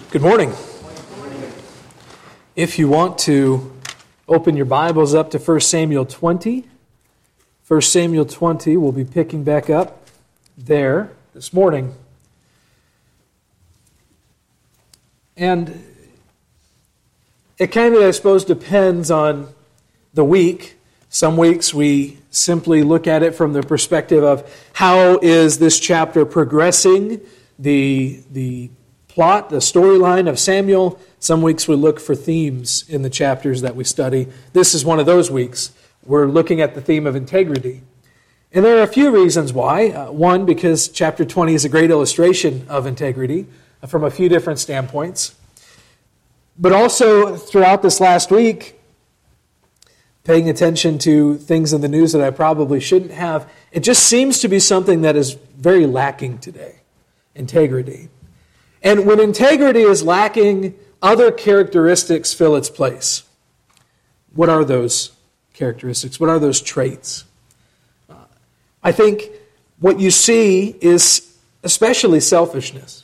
Good morning. If you want to open your Bibles up to 1 Samuel 20, 1 Samuel 20, we'll be picking back up there this morning. And it kind of, I suppose, depends on the week. Some weeks we simply look at it from the perspective of how is this chapter progressing, the plot, the storyline of Samuel. Some weeks we look for themes in the chapters that we study. This is one of those weeks. We're looking at the theme of integrity. And there are a few reasons why. One, because chapter 20 is a great illustration of integrity from a few different standpoints. But also, throughout this last week, paying attention to things in the news that I probably shouldn't have, it just seems to be something that is very lacking today. Integrity. And when integrity is lacking, other characteristics fill its place. What are those characteristics? What are those traits? I think what you see is especially selfishness.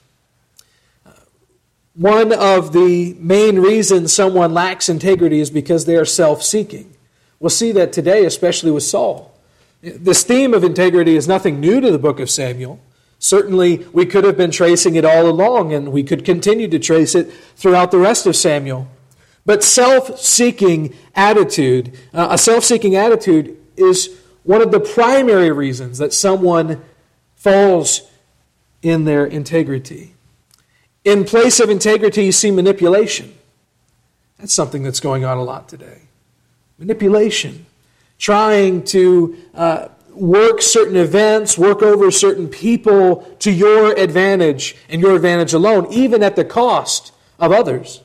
One of the main reasons someone lacks integrity is because they are self-seeking. We'll see that today, especially with Saul. This theme of integrity is nothing new to the book of Samuel. Certainly, we could have been tracing it all along, and we could continue to trace it throughout the rest of Samuel. But self-seeking attitude, a self-seeking attitude is one of the primary reasons that someone falls in their integrity. In place of integrity, you see manipulation. That's something that's going on a lot today. Manipulation. Trying to work certain events, work over certain people to your advantage and your advantage alone, even at the cost of others.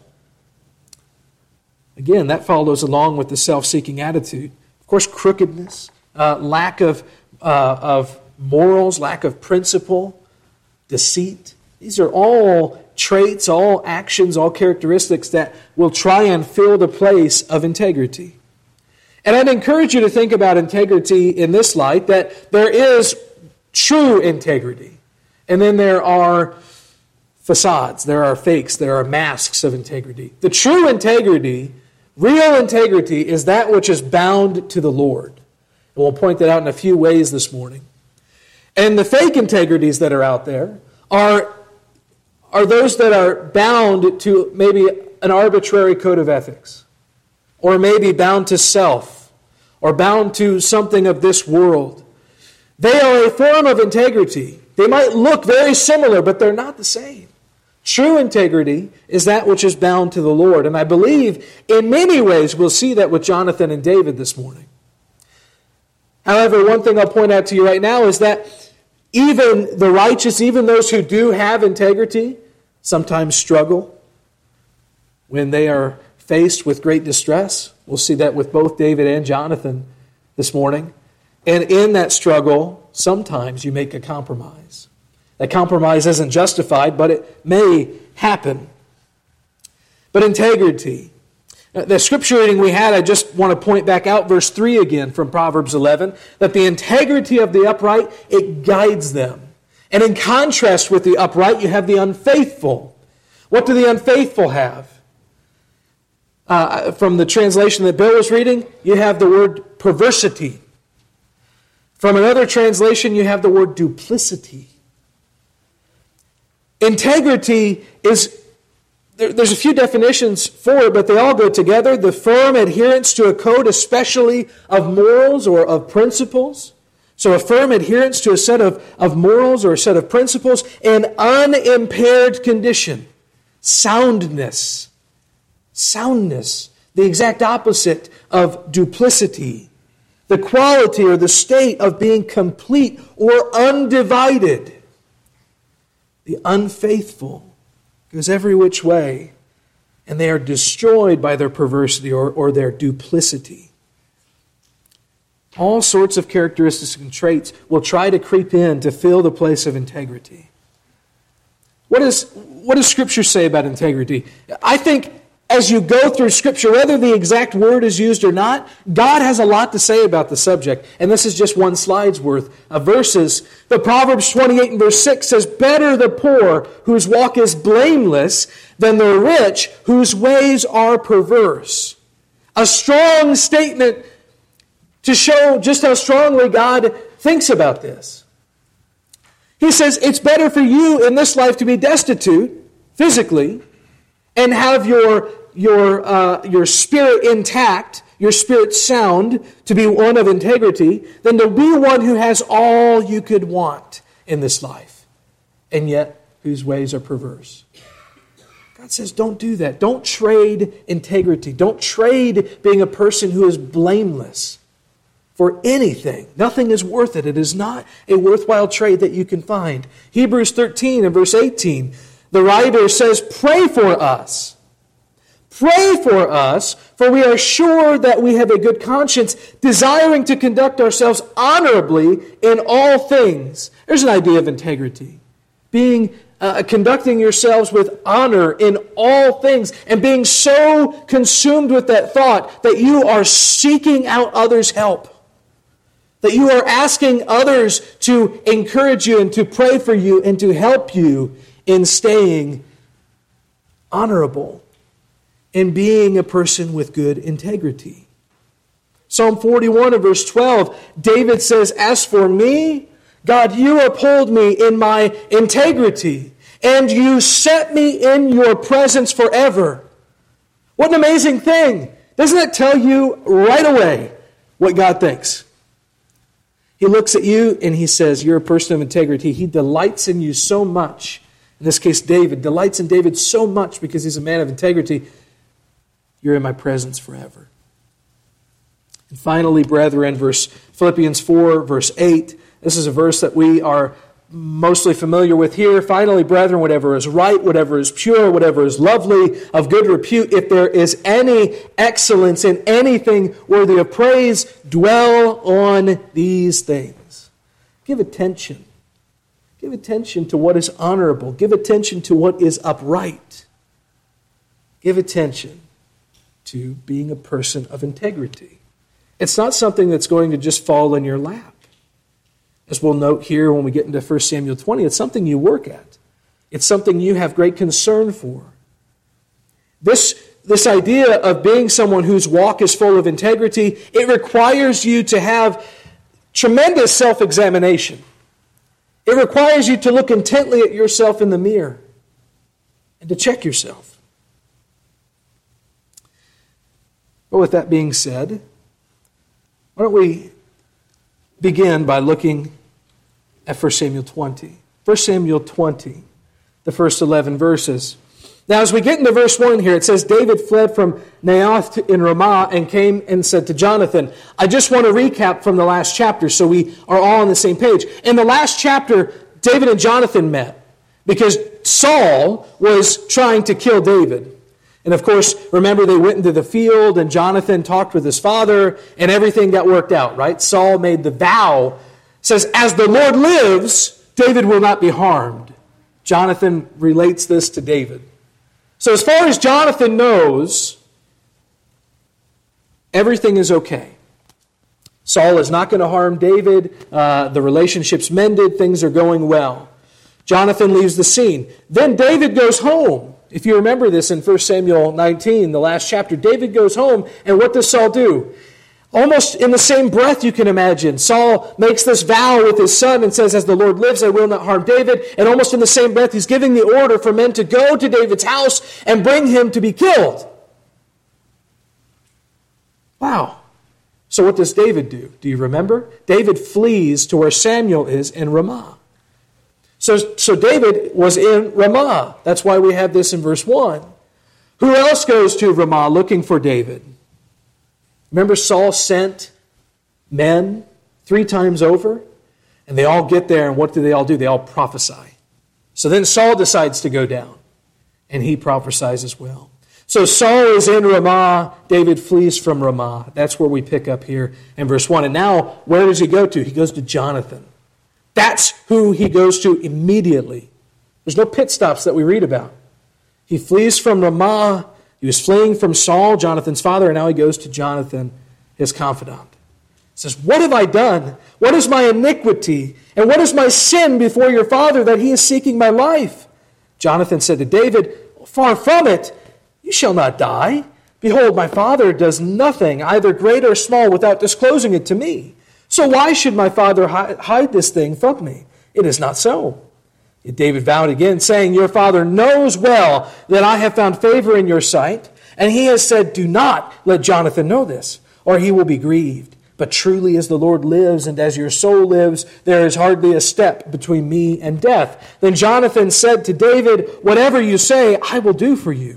Again, that follows along with the self-seeking attitude. Of course, crookedness, lack of morals, lack of principle, deceit. These are all traits, all actions, all characteristics that will try and fill the place of integrity. And I'd encourage you to think about integrity in this light, that there is true integrity. And then there are facades, there are fakes, there are masks of integrity. The true integrity, real integrity, is that which is bound to the Lord. And we'll point that out in a few ways this morning. And the fake integrities that are out there are those that are bound to maybe an arbitrary code of ethics, or maybe bound to self, or bound to something of this world. They are a form of integrity. They might look very similar, but they're not the same. True integrity is that which is bound to the Lord. And I believe in many ways we'll see that with Jonathan and David this morning. However, one thing I'll point out to you right now is that even the righteous, even those who do have integrity, sometimes struggle when they are faced with great distress. We'll see that with both David and Jonathan this morning. And in that struggle, sometimes you make a compromise. That compromise isn't justified, but it may happen. But integrity. The scripture reading we had, I just want to point back out verse 3 again from Proverbs 11, that the integrity of the upright, it guides them. And in contrast with the upright, you have the unfaithful. What do the unfaithful have? From the translation that Bill was reading, you have the word perversity. From another translation, you have the word duplicity. Integrity is, there's a few definitions for it, but they all go together. The firm adherence to a code, especially of morals or of principles. So a firm adherence to a set of morals or a set of principles. An unimpaired condition. Soundness. Soundness, the exact opposite of duplicity. The quality or the state of being complete or undivided. The unfaithful goes every which way, and they are destroyed by their perversity or their duplicity. All sorts of characteristics and traits will try to creep in to fill the place of integrity. What does Scripture say about integrity? I think as you go through Scripture, whether the exact word is used or not, God has a lot to say about the subject. And this is just one slide's worth of verses. The Proverbs 28 and verse 6 says, "Better the poor whose walk is blameless than the rich whose ways are perverse." A strong statement to show just how strongly God thinks about this. He says, it's better for you in this life to be destitute physically and have your spirit intact, your spirit sound, to be one of integrity, than to be one who has all you could want in this life, and yet whose ways are perverse. God says, don't do that. Don't trade integrity. Don't trade being a person who is blameless for anything. Nothing is worth it. It is not a worthwhile trade that you can find. Hebrews 13 and verse 18, the writer says, "Pray for us. Pray for us, for we are sure that we have a good conscience, desiring to conduct ourselves honorably in all things." There's an idea of integrity. Conducting yourselves with honor in all things, and being so consumed with that thought that you are seeking out others' help. That you are asking others to encourage you and to pray for you and to help you in staying honorable, in being a person with good integrity. Psalm 41 and verse 12, David says, "As for me, God, you uphold me in my integrity, and you set me in your presence forever." What an amazing thing. Doesn't that tell you right away what God thinks? He looks at you and he says, you're a person of integrity. He delights in you so much. In this case, David delights in David so much because he's a man of integrity. You're in my presence forever. And finally, brethren, Philippians 4, verse 8. This is a verse that we are mostly familiar with here. Finally, brethren, whatever is right, whatever is pure, whatever is lovely, of good repute, if there is any excellence in anything worthy of praise, dwell on these things. Give attention. Give attention to what is honorable. Give attention to what is upright. Give attention to being a person of integrity. It's not something that's going to just fall in your lap. As we'll note here when we get into 1 Samuel 20, it's something you work at. It's something you have great concern for. This idea of being someone whose walk is full of integrity, it requires you to have tremendous self-examination. It requires you to look intently at yourself in the mirror and to check yourself. But with that being said, why don't we begin by looking at 1 Samuel 20. 1 Samuel 20, the first 11 verses. Now, as we get into verse 1 here, it says, David fled from Naioth in Ramah and came and said to Jonathan. I just want to recap from the last chapter so we are all on the same page. In the last chapter, David and Jonathan met because Saul was trying to kill David. And of course, remember they went into the field and Jonathan talked with his father and everything got worked out, right? Saul made the vow, says, as the Lord lives, David will not be harmed. Jonathan relates this to David. So as far as Jonathan knows, everything is okay. Saul is not going to harm David. The relationship's mended. Things are going well. Jonathan leaves the scene. Then David goes home. If you remember this in 1 Samuel 19, the last chapter, David goes home, and what does Saul do? Almost in the same breath you can imagine, Saul makes this vow with his son and says, as the Lord lives, I will not harm David. And almost in the same breath, he's giving the order for men to go to David's house and bring him to be killed. Wow. So what does David do? Do you remember? David flees to where Samuel is in Ramah. So David was in Ramah. That's why we have this in verse 1. Who else goes to Ramah looking for David? Remember Saul sent men 3 times over? And they all get there, and what do? They all prophesy. So then Saul decides to go down, and he prophesies as well. So Saul is in Ramah. David flees from Ramah. That's where we pick up here in verse 1. And now, where does he go to? He goes to Jonathan. That's who he goes to immediately. There's no pit stops that we read about. He flees from Ramah He was fleeing from Saul, Jonathan's father, and now he goes to Jonathan, his confidant. He says, "What have I done? What is my iniquity? And what is my sin before your father that he is seeking my life?" Jonathan said to David, "Far from it. You shall not die. Behold, my father does nothing, either great or small, without disclosing it to me. So why should my father hide this thing from me? It is not so." Yet David vowed again, saying, "Your father knows well that I have found favor in your sight, and he has said, 'Do not let Jonathan know this, or he will be grieved.' But truly as the Lord lives, and as your soul lives, there is hardly a step between me and death." Then Jonathan said to David, "Whatever you say, I will do for you."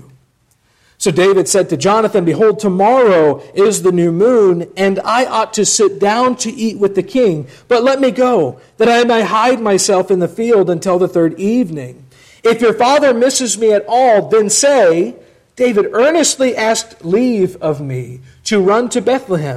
So David said to Jonathan, "Behold, tomorrow is the new moon, and I ought to sit down to eat with the king. But let me go, that I may hide myself in the field until the third evening. If your father misses me at all, then say, 'David earnestly asked leave of me to run to Bethlehem,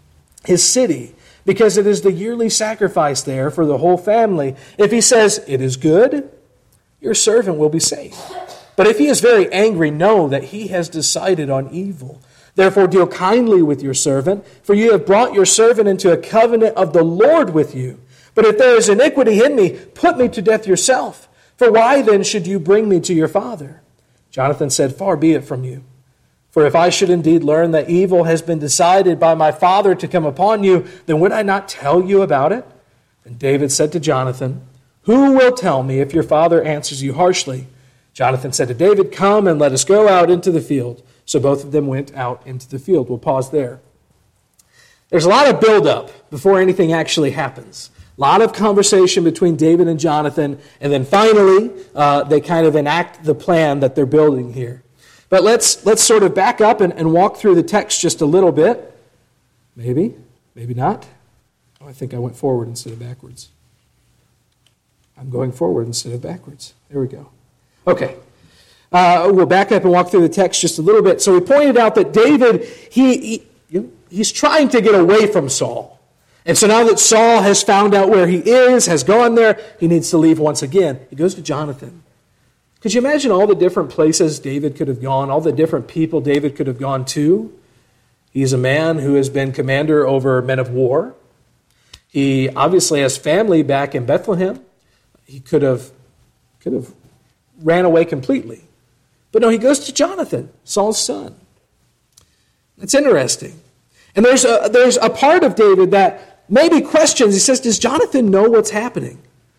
his city, because it is the yearly sacrifice there for the whole family.' If he says, 'It is good,' your servant will be safe. But if he is very angry, know that he has decided on evil. Therefore deal kindly with your servant, for you have brought your servant into a covenant of the Lord with you. But if there is iniquity in me, put me to death yourself. For why then should you bring me to your father?" Jonathan said, "Far be it from you. For if I should indeed learn that evil has been decided by my father to come upon you, then would I not tell you about it?" And David said to Jonathan, "Who will tell me if your father answers you harshly?" Jonathan said to David, "Come and let us go out into the field." So both of them went out into the field. We'll pause there. There's a lot of buildup before anything actually happens. A lot of conversation between David and Jonathan, and then finally they kind of enact the plan that they're building here. But let's sort of back up and walk through the text just a little bit. Maybe not. Oh, I think I went forward instead of backwards. I'm going forward instead of backwards. There we go. Okay, we'll back up and walk through the text just a little bit. So we pointed out that David, he's trying to get away from Saul. And so now that Saul has found out where he is, has gone there, he needs to leave once again. He goes to Jonathan. Could you imagine all the different places David could have gone, all the different people David could have gone to? He's a man who has been commander over men of war. He obviously has family back in Bethlehem. He could have ran away completely. But no, he goes to Jonathan, Saul's son. That's interesting. And there's a part of David that maybe questions. He says, does Jonathan know what's happening?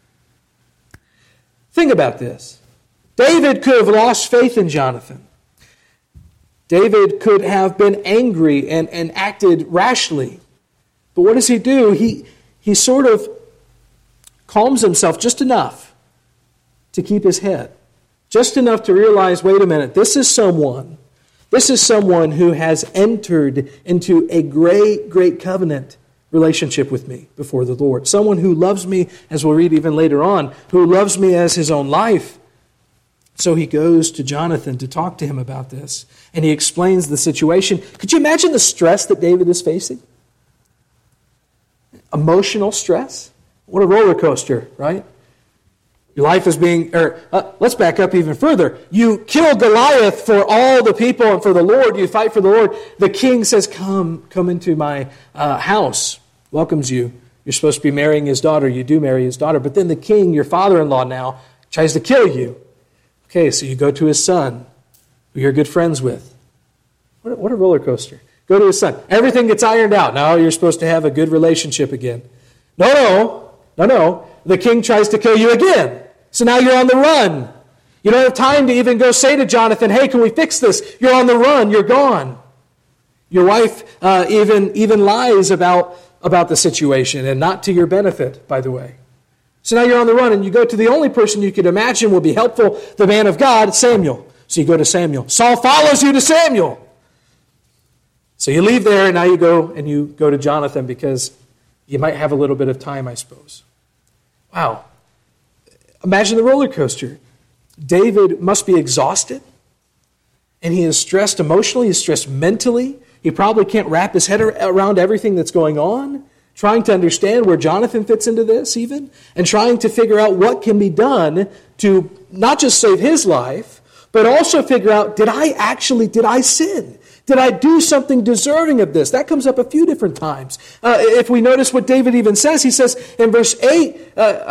Think about this. David could have lost faith in Jonathan. David could have been angry and acted rashly. But what does he do? He sort of calms himself just enough to keep his head. Just enough to realize, wait a minute, this is someone who has entered into a great, great covenant relationship with me before the Lord. Someone who loves me, as we'll read even later on, who loves me as his own life. So he goes to Jonathan to talk to him about this, and he explains the situation. Could you imagine the stress that David is facing? Emotional stress? What a roller coaster, right? Your life is being, let's back up even further. You kill Goliath for all the people and for the Lord. You fight for the Lord. The king says, come into my house. Welcomes you. You're supposed to be marrying his daughter. You do marry his daughter. But then the king, your father-in-law now, tries to kill you. Okay, so you go to his son, who you're good friends with. What a roller coaster. Go to his son. Everything gets ironed out. Now you're supposed to have a good relationship again. No. The king tries to kill you again. So now you're on the run. You don't have time to even go say to Jonathan, hey, can we fix this? You're on the run. You're gone. Your wife even lies about the situation, and not to your benefit, by the way. So now you're on the run, and you go to the only person you could imagine will be helpful, the man of God, Samuel. So you go to Samuel. Saul follows you to Samuel. So you leave there, and now you go to Jonathan, because you might have a little bit of time, I suppose. Wow. Imagine the roller coaster. David must be exhausted, and he is stressed emotionally, he's stressed mentally. He probably can't wrap his head around everything that's going on, trying to understand where Jonathan fits into this even, and trying to figure out what can be done to not just save his life, but also figure out, did I sin? Did I do something deserving of this? That comes up a few different times. If we notice what David even says, he says in verse 8,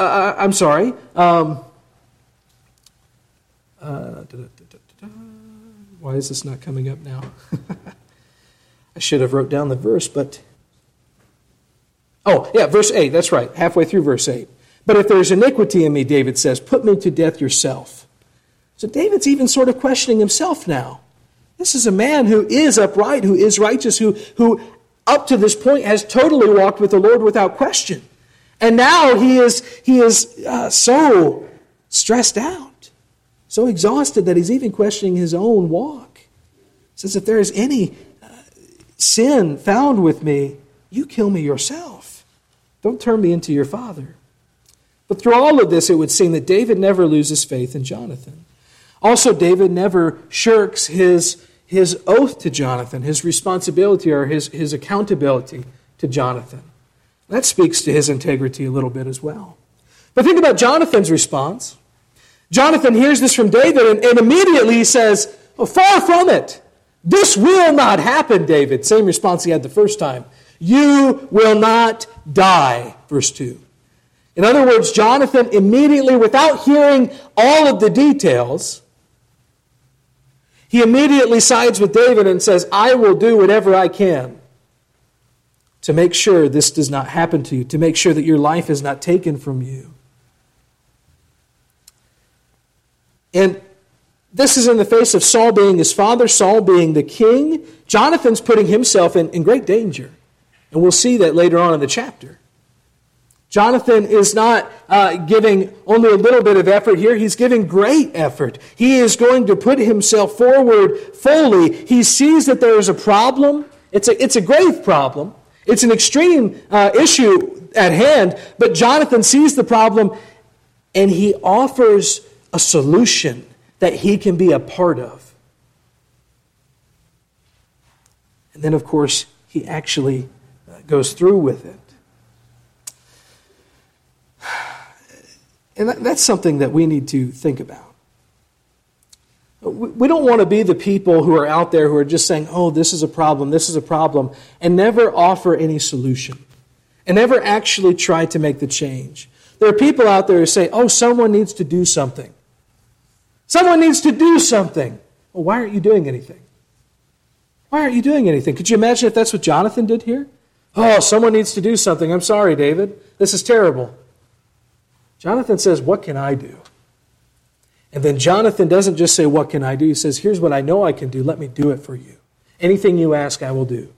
why is this not coming up now? I should have wrote down the verse, but... Oh, yeah, verse 8, that's right, halfway through verse 8. But if there's iniquity in me, David says, put me to death yourself. So David's even sort of questioning himself now. This is a man who is upright, who is righteous, who up to this point has totally walked with the Lord without question. And now he is so stressed out, so exhausted that he's even questioning his own walk. He says, if there is any sin found with me, you kill me yourself. Don't turn me into your father. But through all of this, it would seem that David never loses faith in Jonathan. Also, David never shirks his oath to Jonathan, his responsibility or his accountability to Jonathan. That speaks to his integrity a little bit as well. But think about Jonathan's response. Jonathan hears this from David, and immediately he says, oh, far from it. This will not happen, David. Same response he had the first time. You will not die, verse 2. In other words, Jonathan immediately, without hearing all of the details, he immediately sides with David and says, I will do whatever I can to make sure this does not happen to you, to make sure that your life is not taken from you. And this is in the face of Saul being his father, Saul being the king. Jonathan's putting himself in great danger. And we'll see that later on in the chapter. Jonathan is not giving only a little bit of effort here. He's giving great effort. He is going to put himself forward fully. He sees that there is a problem. It's a grave problem. It's an extreme issue at hand. But Jonathan sees the problem and he offers a solution that he can be a part of. And then, of course, he actually goes through with it. And that's something that we need to think about. We don't want to be the people who are out there who are just saying, oh, this is a problem, and never offer any solution, and never actually try to make the change. There are people out there who say, oh, someone needs to do something. Someone needs to do something. Well, why aren't you doing anything? Why aren't you doing anything? Could you imagine if that's what Jonathan did here? Oh, someone needs to do something. I'm sorry, David. This is terrible. Jonathan says, what can I do? And then Jonathan doesn't just say, what can I do? He says, here's what I know I can do. Let me do it for you. Anything you ask, I will do.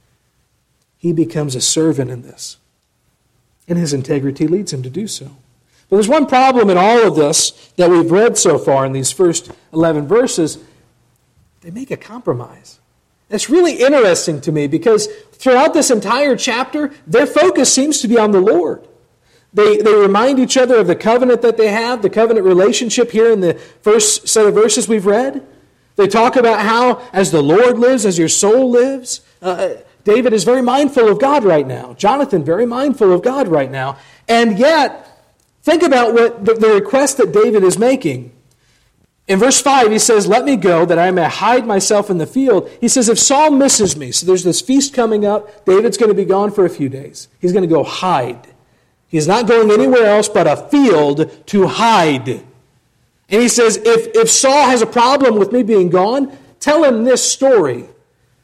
He becomes a servant in this. And his integrity leads him to do so. But there's one problem in all of this that we've read so far in these first 11 verses. They make a compromise. It's really interesting to me because throughout this entire chapter, their focus seems to be on the Lord. They remind each other of the covenant that they have, the covenant relationship here in the first set of verses we've read. They talk about how, as the Lord lives, as your soul lives, David is very mindful of God right now. Jonathan, very mindful of God right now. And yet, think about what the request that David is making. In verse 5, he says, let me go that I may hide myself in the field. He says, if Saul misses me, so there's this feast coming up, David's going to be gone for a few days. He's going to go hide. He's not going anywhere else but a field to hide. And he says, if Saul has a problem with me being gone, tell him this story. He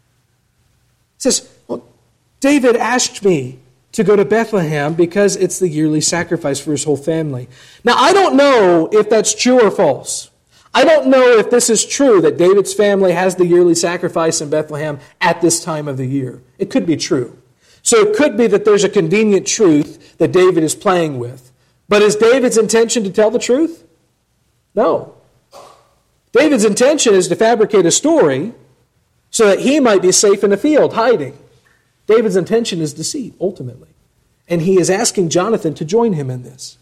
says, well, David asked me to go to Bethlehem because it's the yearly sacrifice for his whole family. Now, I don't know if that's true or false. I don't know if this is true that David's family has the yearly sacrifice in Bethlehem at this time of the year. It could be true. So it could be that there's a convenient truth that David is playing with. But is David's intention to tell the truth? No. David's intention is to fabricate a story so that he might be safe in the field, hiding. David's intention is deceit, ultimately. And he is asking Jonathan to join him in this.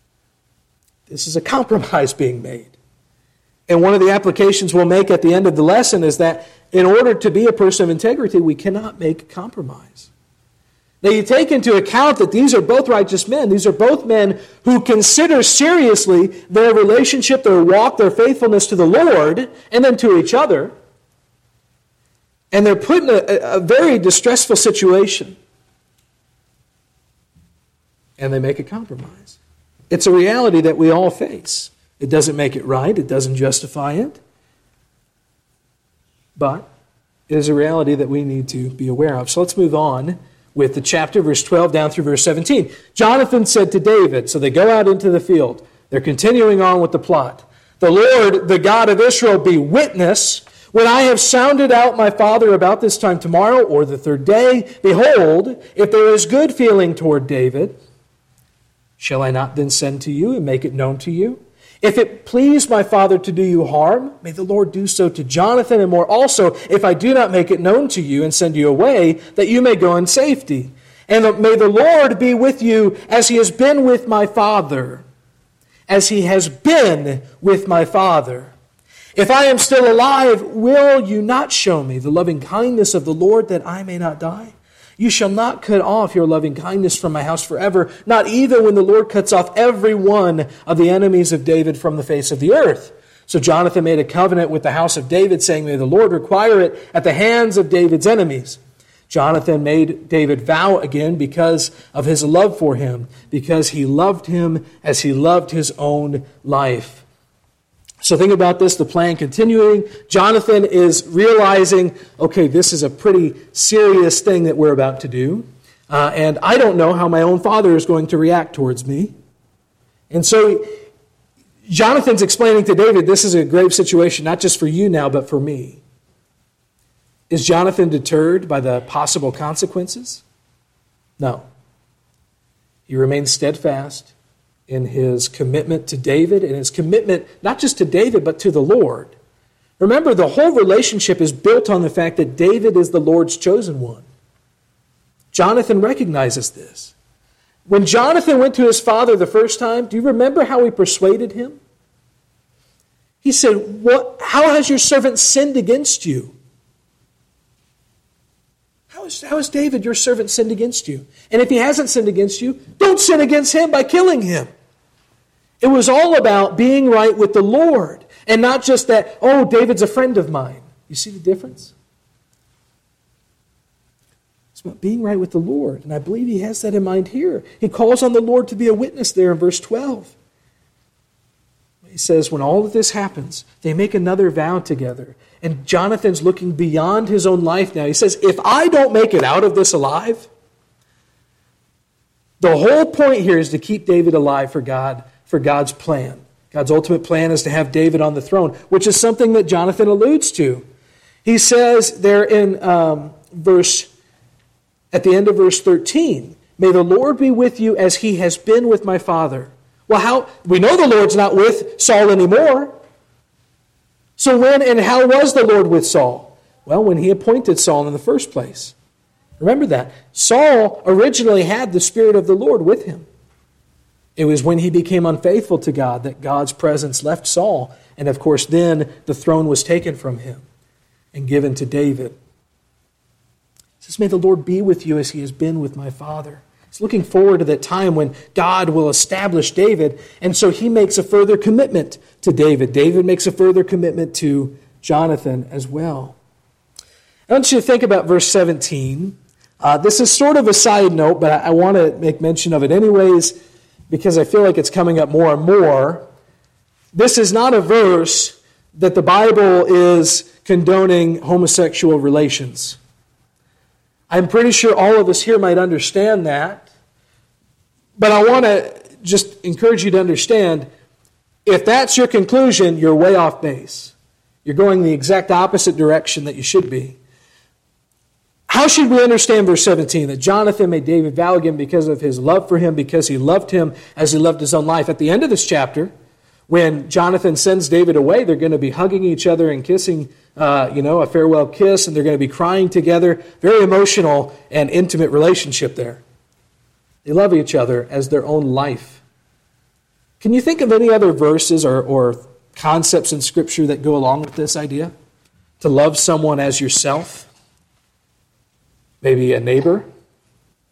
This is a compromise being made. And one of the applications we'll make at the end of the lesson is that in order to be a person of integrity, we cannot make a compromise. That you take into account that these are both righteous men. These are both men who consider seriously their relationship, their walk, their faithfulness to the Lord, and then to each other. And they're put in a very distressful situation. And they make a compromise. It's a reality that we all face. It doesn't make it right. It doesn't justify it. But it is a reality that we need to be aware of. So let's move on with the chapter, verse 12 down through verse 17. Jonathan said to David, so they go out into the field. They're continuing on with the plot. The Lord, the God of Israel, be witness. When I have sounded out my father about this time tomorrow or the third day, behold, if there is good feeling toward David, shall I not then send to you and make it known to you? If it please my father to do you harm, may the Lord do so to Jonathan, and more also, if I do not make it known to you and send you away, that you may go in safety. And may the Lord be with you as he has been with my father. As he has been with my father. If I am still alive, will you not show me the loving kindness of the Lord that I may not die? You shall not cut off your loving kindness from my house forever, not even when the Lord cuts off every one of the enemies of David from the face of the earth. So Jonathan made a covenant with the house of David, saying, may the Lord require it at the hands of David's enemies. Jonathan made David vow again because of his love for him, because he loved him as he loved his own life. So think about this, the plan continuing. Jonathan is realizing, okay, this is a pretty serious thing that we're about to do. And I don't know how my own father is going to react towards me. And so Jonathan's explaining to David, this is a grave situation, not just for you now, but for me. Is Jonathan deterred by the possible consequences? No. He remains steadfast in his commitment to David, and his commitment not just to David, but to the Lord. Remember, the whole relationship is built on the fact that David is the Lord's chosen one. Jonathan recognizes this. When Jonathan went to his father the first time, do you remember how he persuaded him? He said, how has your servant sinned against you? How has David, your servant, sinned against you? And if he hasn't sinned against you, don't sin against him by killing him. It was all about being right with the Lord. And not just that, oh, David's a friend of mine. You see the difference? It's about being right with the Lord. And I believe he has that in mind here. He calls on the Lord to be a witness there in verse 12. He says, when all of this happens, they make another vow together. And Jonathan's looking beyond his own life now. He says, if I don't make it out of this alive, the whole point here is to keep David alive for God, for God's plan. God's ultimate plan is to have David on the throne, which is something that Jonathan alludes to. He says there in at the end of verse 13, may the Lord be with you as he has been with my father. Well, we know the Lord's not with Saul anymore. So when and how was the Lord with Saul? Well, when he appointed Saul in the first place. Remember that. Saul originally had the Spirit of the Lord with him. It was when he became unfaithful to God that God's presence left Saul. And of course, then the throne was taken from him and given to David. He says, may the Lord be with you as he has been with my father. He's looking forward to that time when God will establish David. And so he makes a further commitment to David. David makes a further commitment to Jonathan as well. I want you to think about verse 17. This is sort of a side note, but I want to make mention of it anyways, because I feel like it's coming up more and more. This is not a verse that the Bible is condoning homosexual relations. I'm pretty sure all of us here might understand that. But I want to just encourage you to understand, if that's your conclusion, you're way off base. You're going the exact opposite direction that you should be. How should we understand verse 17? That Jonathan made David vow again because of his love for him, because he loved him as he loved his own life. At the end of this chapter, when Jonathan sends David away, they're going to be hugging each other and kissing, a farewell kiss, and they're going to be crying together. Very emotional and intimate relationship there. They love each other as their own life. Can you think of any other verses or concepts in Scripture that go along with this idea? To love someone as yourself? Maybe a neighbor?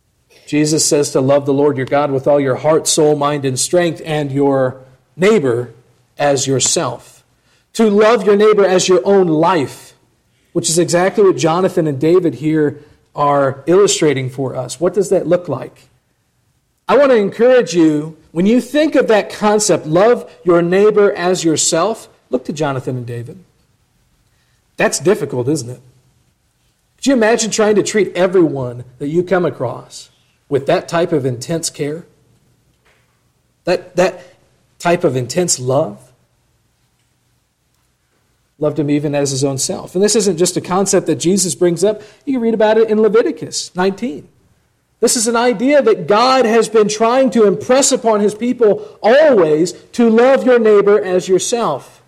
Jesus says to love the Lord your God with all your heart, soul, mind, and strength, and your neighbor as yourself. To love your neighbor as your own life, which is exactly what Jonathan and David here are illustrating for us. What does that look like? I want to encourage you, when you think of that concept, love your neighbor as yourself, look to Jonathan and David. That's difficult, isn't it? Could you imagine trying to treat everyone that you come across with that type of intense care? That type of intense love? Loved him even as his own self. And this isn't just a concept that Jesus brings up. You can read about it in Leviticus 19. This is an idea that God has been trying to impress upon his people always, to love your neighbor as yourself.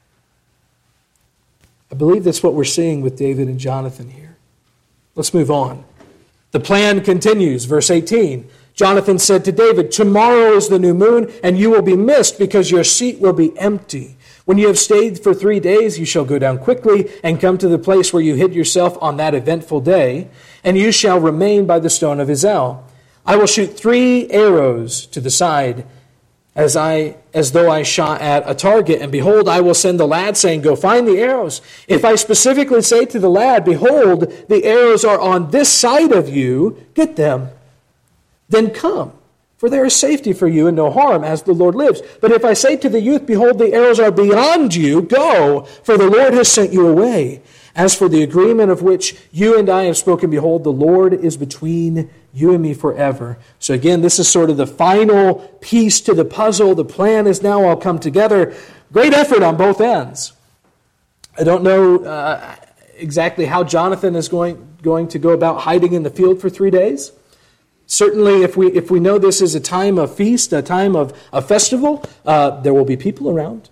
I believe that's what we're seeing with David and Jonathan here. Let's move on. The plan continues, verse 18. Jonathan said to David, "Tomorrow is the new moon, and you will be missed because your seat will be empty. When you have stayed for 3 days, you shall go down quickly and come to the place where you hid yourself on that eventful day, and you shall remain by the stone of Ezel. I will shoot 3 arrows to the side as though I shot at a target, and behold, I will send the lad saying, 'Go find the arrows.' If I specifically say to the lad, 'Behold, the arrows are on this side of you, get them,' then come. For there is safety for you and no harm, as the Lord lives. But if I say to the youth, 'Behold, the arrows are beyond you,' go, for the Lord has sent you away. As for the agreement of which you and I have spoken, behold, the Lord is between you and me forever." So again, this is sort of the final piece to the puzzle. The plan is now all come together. Great effort on both ends. I don't know exactly how Jonathan is going to go about hiding in the field for 3 days. Certainly, if we know this is a time of feast, a time of a festival, there will be people around.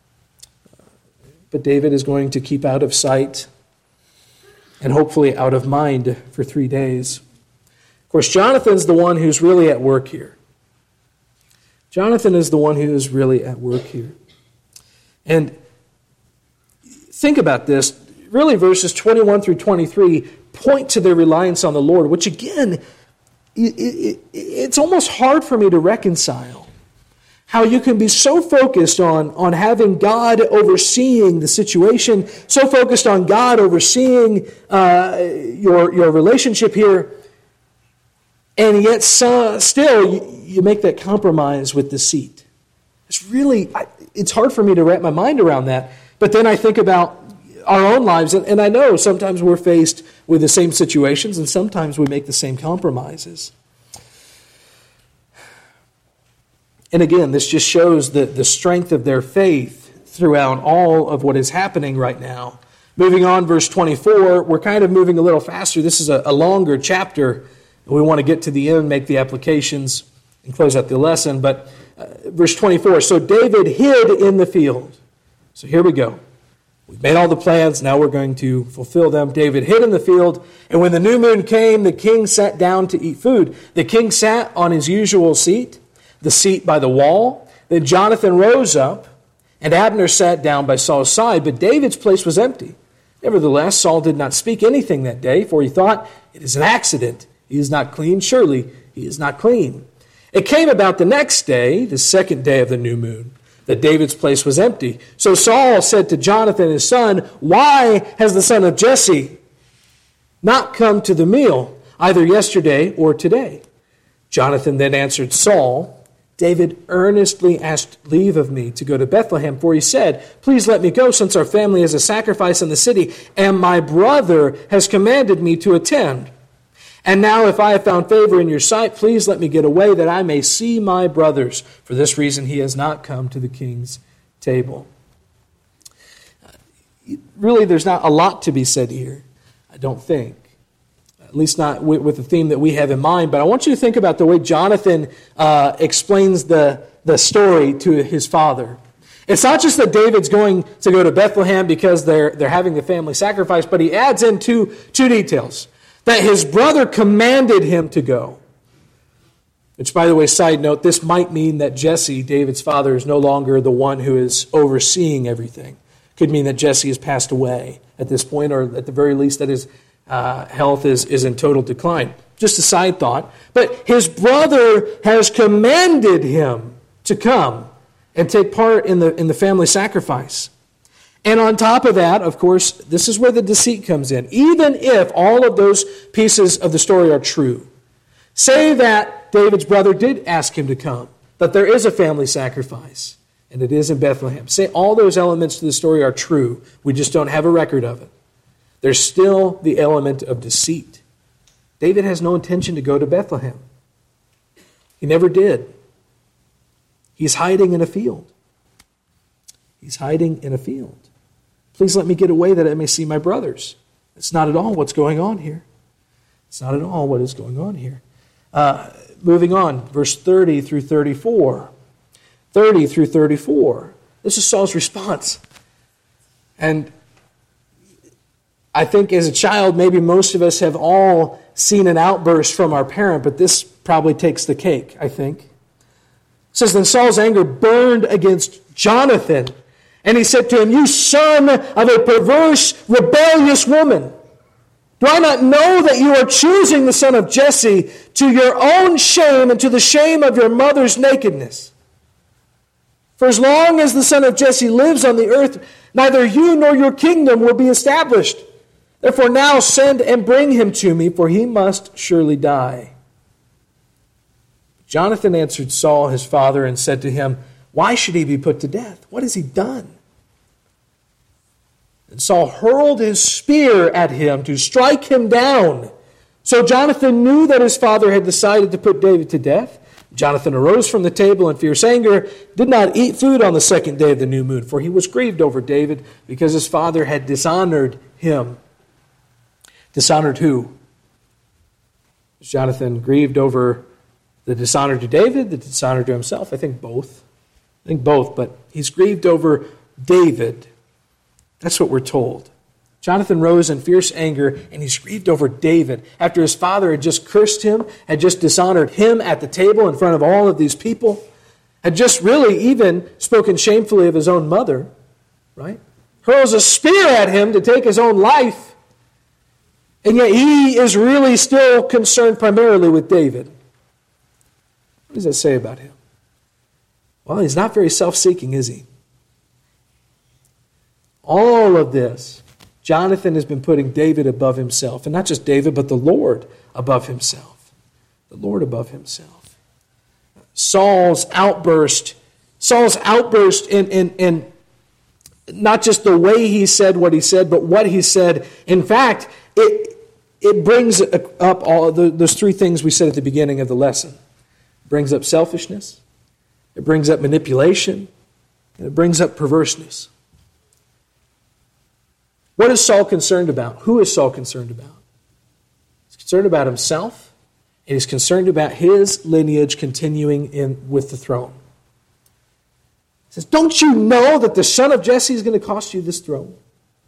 But David is going to keep out of sight and hopefully out of mind for 3 days. Of course, Jonathan's the one who's really at work here. Jonathan is the one who is really at work here. And think about this. Really, verses 21 through 23 point to their reliance on the Lord, which again, it's almost hard for me to reconcile how you can be so focused on having God overseeing the situation, so focused on God overseeing your relationship here, and yet still you make that compromise with deceit. It's hard for me to wrap my mind around that. But then I think about our own lives, and I know sometimes we're faced with the same situations, and sometimes we make the same compromises. And again, this just shows the strength of their faith throughout all of what is happening right now. Moving on, verse 24, we're kind of moving a little faster. This is a longer chapter. We want to get to the end, make the applications, and close out the lesson. But verse 24, so David hid in the field. So here we go. We've made all the plans, now we're going to fulfill them. David hid in the field, and when the new moon came, the king sat down to eat food. The king sat on his usual seat, the seat by the wall. Then Jonathan rose up, and Abner sat down by Saul's side, but David's place was empty. Nevertheless, Saul did not speak anything that day, for he thought, it is an accident. He is not clean, surely he is not clean. It came about the next day, the second day of the new moon, that David's place was empty. So Saul said to Jonathan his son, "Why has the son of Jesse not come to the meal, either yesterday or today?" Jonathan then answered Saul, "David earnestly asked leave of me to go to Bethlehem, for he said, 'Please let me go, since our family has a sacrifice in the city, and my brother has commanded me to attend. And now if I have found favor in your sight, please let me get away that I may see my brothers. For this reason he has not come to the king's table.'" Really, there's not a lot to be said here, I don't think. At least not with the theme that we have in mind. But I want you to think about the way Jonathan explains the story to his father. It's not just that David's going to go to Bethlehem because they're having the family sacrifice, but he adds in two details. That his brother commanded him to go. Which, by the way, side note, this might mean that Jesse, David's father, is no longer the one who is overseeing everything. Could mean that Jesse has passed away at this point, or at the very least that his health is in total decline. just a side thought. But his brother has commanded him to come and take part in the family sacrifice. And on top of that, of course, this is where the deceit comes in. Even if all of those pieces of the story are true, say that David's brother did ask him to come, that there is a family sacrifice, and it is in Bethlehem. Say all those elements to the story are true. We just don't have a record of it. There's still the element of deceit. David has no intention to go to Bethlehem. He never did. He's hiding in a field. He's hiding in a field. Please let me get away that I may see my brothers. It's not at all what's going on here. It's not at all what is going on here. Moving on, verse 30 through 34. 30 through 34. This is Saul's response. And I think as a child, maybe most of us have all seen an outburst from our parent, but this probably takes the cake, I think. It says, then Saul's anger burned against Jonathan, and he said to him, you son of a perverse, rebellious woman, do I not know that you are choosing the son of Jesse to your own shame and to the shame of your mother's nakedness? For as long as the son of Jesse lives on the earth, neither you nor your kingdom will be established. Therefore now send and bring him to me, for he must surely die. Jonathan answered Saul his father and said to him, why should he be put to death? What has he done? And Saul hurled his spear at him to strike him down. So Jonathan knew that his father had decided to put David to death. Jonathan arose from the table in fierce anger, did not eat food on the second day of the new moon, for he was grieved over David because his father had dishonored him. Dishonored who? Was Jonathan grieved over the dishonor to David, the dishonor to himself? I think both. But he's grieved over David. That's what we're told. Jonathan rose in fierce anger, and he's grieved over David after his father had just cursed him, had just dishonored him at the table in front of all of these people, had just really even spoken shamefully of his own mother, right? Hurls a spear at him to take his own life. And yet he is really still concerned primarily with David. What does that say about him? Well, he's not very self-seeking, is he? All of this, Jonathan has been putting David above himself. And not just David, but the Lord above himself. The Lord above himself. Saul's outburst in not just the way he said what he said, but what he said. In fact, it brings up all those three things we said at the beginning of the lesson. It brings up selfishness, it brings up manipulation, and it brings up perverseness. What is Saul concerned about? Who is Saul concerned about? He's concerned about himself, and he's concerned about his lineage continuing with the throne. He says, don't you know that the son of Jesse is going to cost you this throne?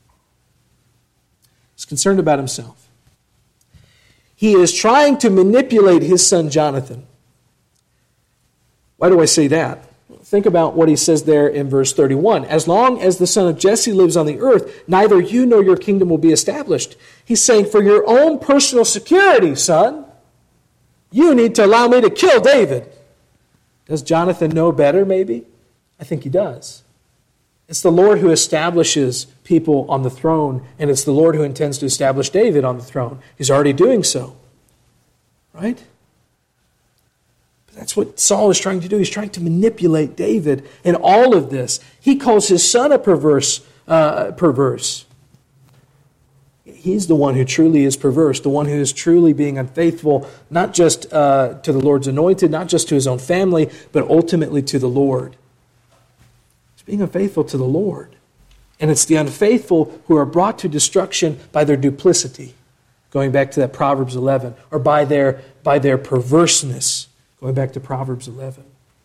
He's concerned about himself. He is trying to manipulate his son Jonathan. Why do I say that? Think about what he says there in verse 31. As long as the son of Jesse lives on the earth, neither you nor your kingdom will be established. He's saying, for your own personal security, son, you need to allow me to kill David. Does Jonathan know better, maybe? I think he does. It's the Lord who establishes people on the throne, and it's the Lord who intends to establish David on the throne. He's already doing so. Right? But that's what Saul is trying to do. He's trying to manipulate David in all of this. He calls his son a perverse. He's the one who truly is perverse, the one who is truly being unfaithful, not just to the Lord's anointed, not just to his own family, but ultimately to the Lord. He's being unfaithful to the Lord. And it's the unfaithful who are brought to destruction by their duplicity, going back to that Proverbs 11, or by their perverseness, going back to Proverbs 11.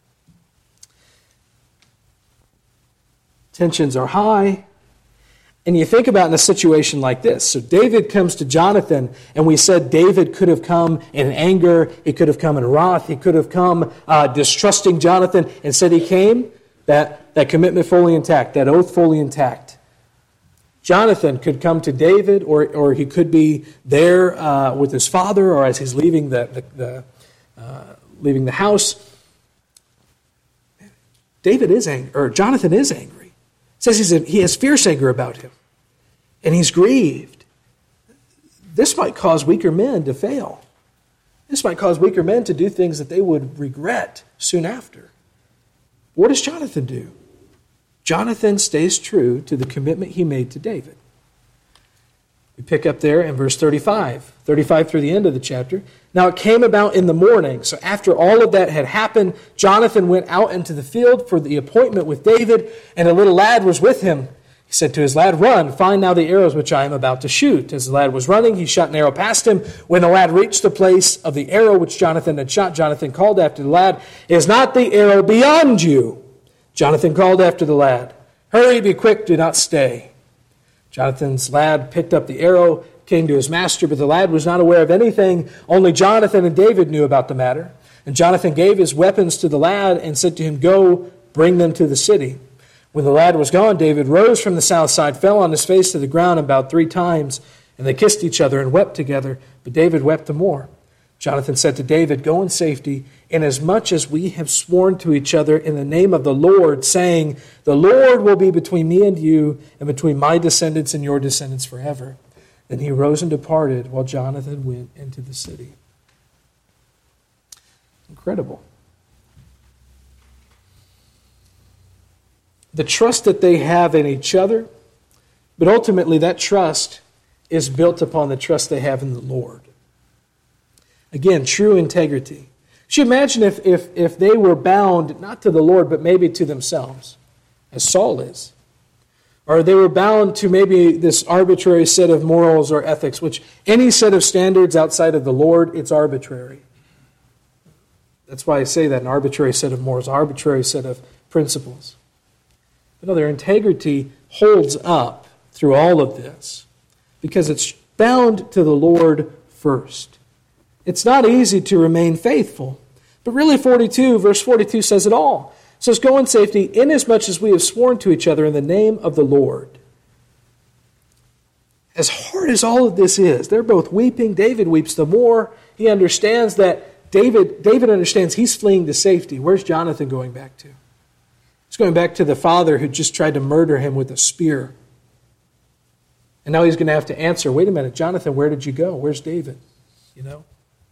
Tensions are high. And you think about in a situation like this. So David comes to Jonathan, and we said David could have come in anger, he could have come in wrath, he could have come distrusting Jonathan. Instead he came, that commitment fully intact, that oath fully intact. Jonathan could come to David, or he could be there with his father, or as he's leaving the house. Jonathan is angry. It says he has fierce anger about him, and he's grieved. This might cause weaker men to fail. This might cause weaker men to do things that they would regret soon after. What does Jonathan do? Jonathan stays true to the commitment he made to David. We pick up there in verse 35 through the end of the chapter. Now it came about in the morning. So after all of that had happened, Jonathan went out into the field for the appointment with David, and a little lad was with him. He said to his lad, "Run, find now the arrows which I am about to shoot." As the lad was running, he shot an arrow past him. When the lad reached the place of the arrow which Jonathan had shot, Jonathan called after the lad, "Is not the arrow beyond you?" Jonathan called after the lad, "Hurry, be quick, do not stay." Jonathan's lad picked up the arrow, came to his master, but the lad was not aware of anything. Only Jonathan and David knew about the matter. And Jonathan gave his weapons to the lad and said to him, "Go, bring them to the city." When the lad was gone, David rose from the south side, fell on his face to the ground about 3 times, and they kissed each other and wept together. But David wept the more. Jonathan said to David, "Go in safety, inasmuch as we have sworn to each other in the name of the Lord, saying, 'The Lord will be between me and you, and between my descendants and your descendants forever.'" Then he rose and departed, while Jonathan went into the city. Incredible. The trust that they have in each other, but ultimately that trust is built upon the trust they have in the Lord. Again, true integrity. Could you imagine if they were bound not to the Lord, but maybe to themselves, as Saul is? Or they were bound to maybe this arbitrary set of morals or ethics, which any set of standards outside of the Lord, it's arbitrary. That's why I say that, an arbitrary set of morals, arbitrary set of principles. But no, their integrity holds up through all of this because it's bound to the Lord first. It's not easy to remain faithful. But really verse 42 says it all. It says, "Go in safety, inasmuch as we have sworn to each other in the name of the Lord." As hard as all of this is, they're both weeping. David weeps the more. He understands that David understands he's fleeing to safety. Where's Jonathan going back to? He's going back to the father who just tried to murder him with a spear. And now he's going to have to answer, "Wait a minute, Jonathan, where did you go? Where's David?" You know?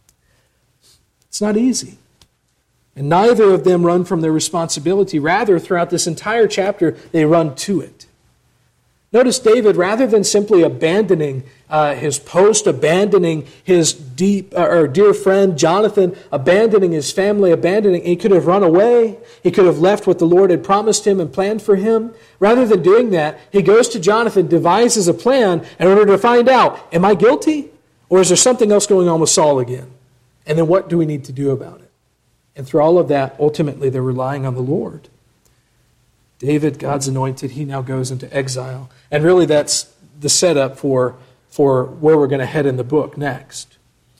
It's not easy. And neither of them run from their responsibility. Rather, throughout this entire chapter, they run to it. Notice David, rather than simply abandoning his post, abandoning his dear friend Jonathan, abandoning his family, he could have run away. He could have left what the Lord had promised him and planned for him. Rather than doing that, he goes to Jonathan, devises a plan in order to find out, am I guilty? Or is there something else going on with Saul again? And then what do we need to do about it? And through all of that, ultimately, they're relying on the Lord. David, God's anointed, he now goes into exile. And really that's the setup for where we're going to head in the book next.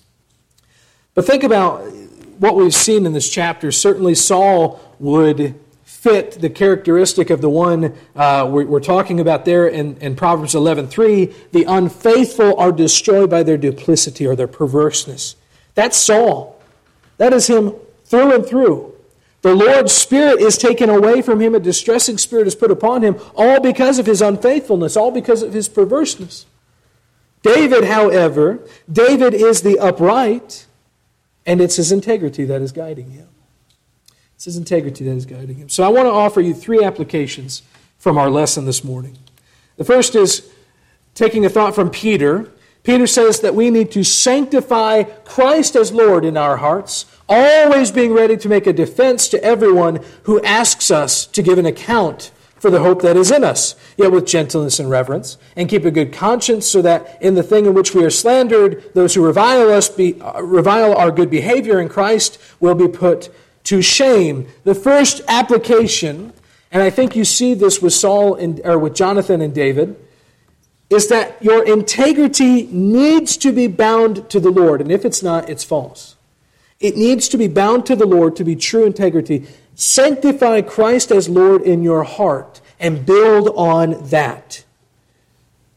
But think about what we've seen in this chapter. Certainly Saul would fit the characteristic of the one we're talking about there in Proverbs 11:3. The unfaithful are destroyed by their duplicity or their perverseness. That's Saul. That is him through and through. The Lord's Spirit is taken away from him. A distressing spirit is put upon him, all because of his unfaithfulness, all because of his perverseness. David, however, David is the upright, and it's his integrity that is guiding him. It's his integrity that is guiding him. So I want to offer you 3 applications from our lesson this morning. The first is taking a thought from Peter. Peter says that we need to sanctify Christ as Lord in our hearts, always being ready to make a defense to everyone who asks us to give an account for the hope that is in us, yet with gentleness and reverence, and keep a good conscience, so that in the thing in which we are slandered, those who revile our good behavior in Christ will be put to shame. The first application, and I think you see this with with Jonathan and David, is that your integrity needs to be bound to the Lord. And if it's not, it's false. It needs to be bound to the Lord to be true integrity. Sanctify Christ as Lord in your heart and build on that.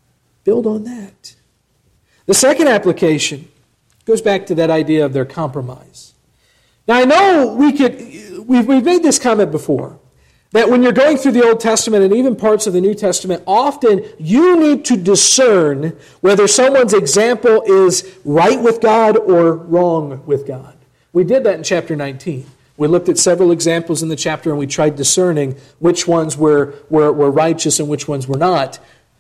Build on that. The second application goes back to that idea of their compromise. Now, I know we've made this comment before, that when you're going through the Old Testament and even parts of the New Testament, often you need to discern whether someone's example is right with God or wrong with God. We did that in chapter 19. We looked at several examples in the chapter and we tried discerning which ones were righteous and which ones were not.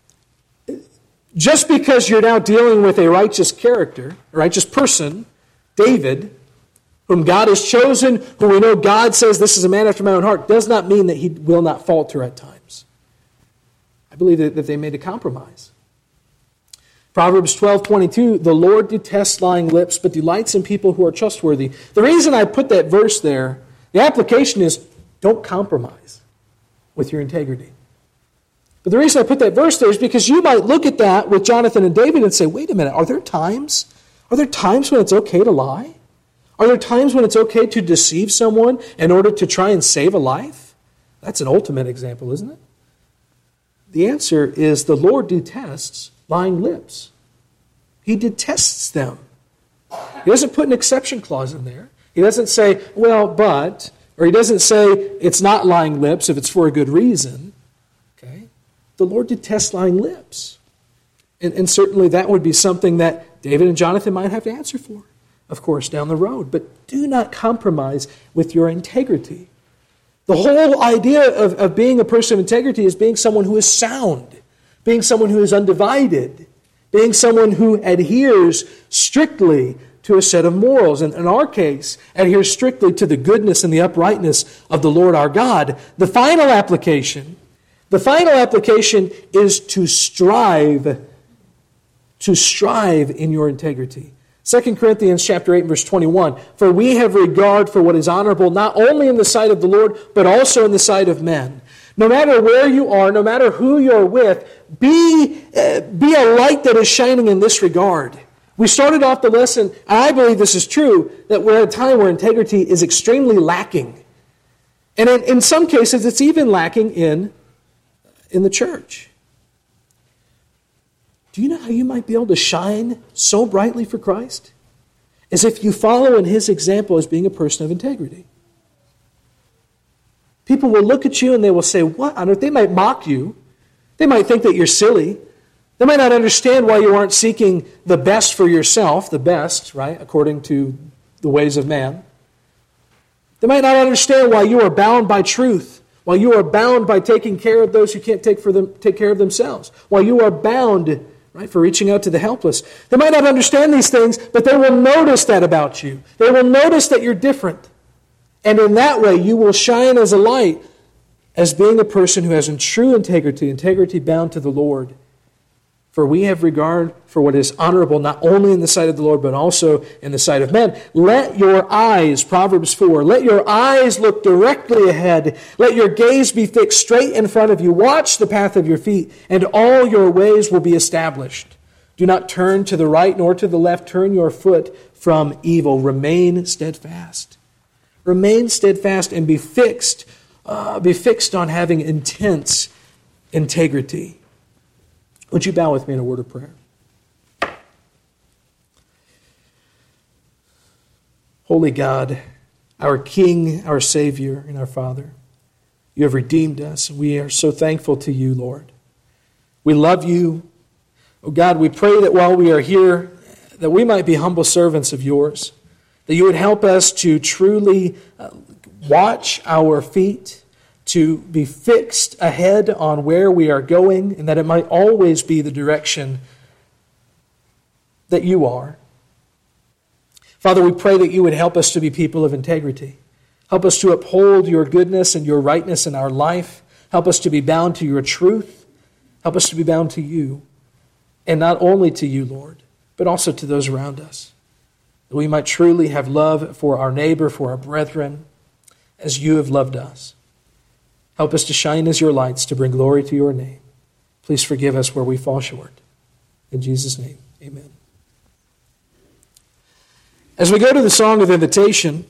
Just because you're now dealing with a righteous character, a righteous person, David, whom God has chosen, who we know God says this is a man after my own heart, does not mean that he will not falter at times. I believe that they made a compromise. Proverbs 12:22, the Lord detests lying lips, but delights in people who are trustworthy. The reason I put that verse there, the application is don't compromise with your integrity. But the reason I put that verse there is because you might look at that with Jonathan and David and say, wait a minute, are there times when it's okay to lie? Are there times when it's okay to deceive someone in order to try and save a life? That's an ultimate example, isn't it? The answer is the Lord detests lying lips. He detests them. He doesn't put an exception clause in there. He doesn't say, well, but, or he doesn't say it's not lying lips if it's for a good reason. Okay? The Lord detests lying lips. And certainly that would be something that David and Jonathan might have to answer for, of course, down the road. But do not compromise with your integrity. The whole idea of being a person of integrity is being someone who is sound, being someone who is undivided, being someone who adheres strictly to a set of morals. And in our case, adheres strictly to the goodness and the uprightness of the Lord our God. The final application is to strive in your integrity. 2 Corinthians chapter 8, verse 21, for we have regard for what is honorable, not only in the sight of the Lord, but also in the sight of men. No matter where you are, no matter who you're with, be a light that is shining in this regard. We started off the lesson, and I believe this is true, that we're at a time where integrity is extremely lacking. And in some cases, it's even lacking in the church. Do you know how you might be able to shine so brightly for Christ? As if you follow in His example as being a person of integrity. People will look at you and they will say, what on earth? They might mock you. They might think that you're silly. They might not understand why you aren't seeking the best for yourself, the best, right, according to the ways of man. They might not understand why you are bound by truth, why you are bound by taking care of those who can't take care of themselves, why you are bound, right, for reaching out to the helpless. They might not understand these things, but they will notice that about you. They will notice that you're different. And in that way, you will shine as a light, as being a person who has in true integrity bound to the Lord. For we have regard for what is honorable, not only in the sight of the Lord, but also in the sight of men. Let your eyes, Proverbs 4, let your eyes look directly ahead. Let your gaze be fixed straight in front of you. Watch the path of your feet, and all your ways will be established. Do not turn to the right nor to the left. Turn your foot from evil. Remain steadfast. Remain steadfast and be fixed on having intense integrity. Would you bow with me in a word of prayer? Holy God, our King, our Savior, and our Father, you have redeemed us. We are so thankful to you, Lord. We love you. Oh God, we pray that while we are here, that we might be humble servants of yours, that you would help us to truly watch our feet, to be fixed ahead on where we are going, and that it might always be the direction that you are. Father, we pray that you would help us to be people of integrity. Help us to uphold your goodness and your rightness in our life. Help us to be bound to your truth. Help us to be bound to you. And not only to you, Lord, but also to those around us. That we might truly have love for our neighbor, for our brethren, as you have loved us. Help us to shine as your lights to bring glory to your name. Please forgive us where we fall short. In Jesus' name, amen. As we go to the song of invitation,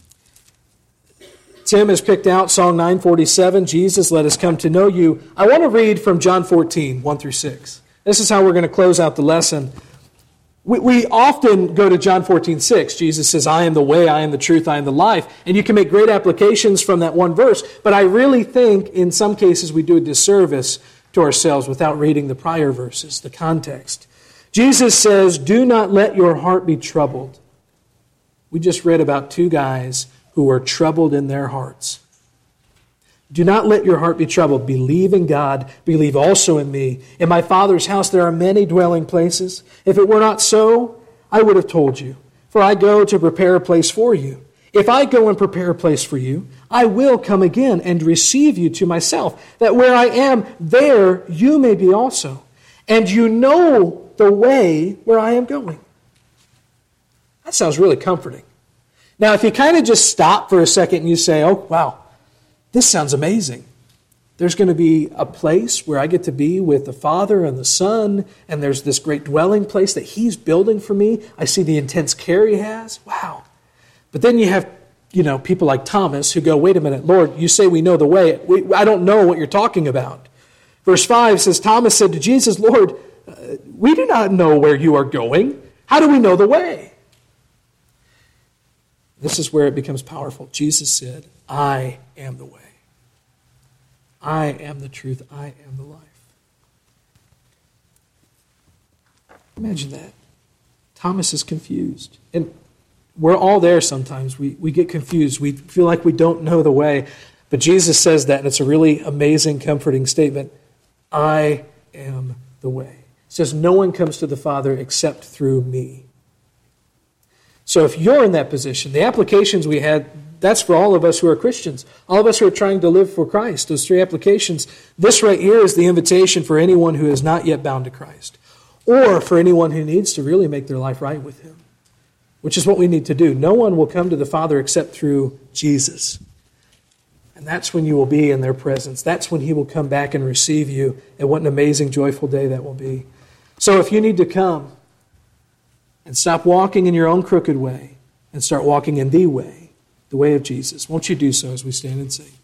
Tim has picked out Song 947, Jesus, Let Us Come to Know You. I want to read from John 14, 1 through 6. This is how we're going to close out the lesson. We often go to John 14:6. Jesus says, I am the way, I am the truth, I am the life. And you can make great applications from that one verse. But I really think in some cases we do a disservice to ourselves without reading the prior verses, the context. Jesus says, do not let your heart be troubled. We just read about two guys who were troubled in their hearts. Do not let your heart be troubled. Believe in God. Believe also in me. In my Father's house there are many dwelling places. If it were not so, I would have told you. For I go to prepare a place for you. If I go and prepare a place for you, I will come again and receive you to myself, that where I am, there you may be also. And you know the way where I am going. That sounds really comforting. Now, if you kind of just stop for a second and you say, oh, wow, this sounds amazing. There's going to be a place where I get to be with the Father and the Son, and there's this great dwelling place that He's building for me. I see the intense care He has. Wow. But then you have, people like Thomas who go, wait a minute, Lord, you say we know the way. I don't know what you're talking about. Verse 5 says, Thomas said to Jesus, Lord, we do not know where you are going. How do we know the way? This is where it becomes powerful. Jesus said, I am the way. I am the truth. I am the life. Imagine that. Thomas is confused. And we're all there sometimes. We get confused. We feel like we don't know the way. But Jesus says that, and it's a really amazing, comforting statement. I am the way. It says, no one comes to the Father except through me. So if you're in that position, the applications we had, that's for all of us who are Christians. All of us who are trying to live for Christ. Those three applications. This right here is the invitation for anyone who is not yet bound to Christ. Or for anyone who needs to really make their life right with Him. Which is what we need to do. No one will come to the Father except through Jesus. And that's when you will be in their presence. That's when He will come back and receive you. And what an amazing, joyful day that will be. So if you need to come and stop walking in your own crooked way and start walking in the way of Jesus, won't you do so as we stand and sing?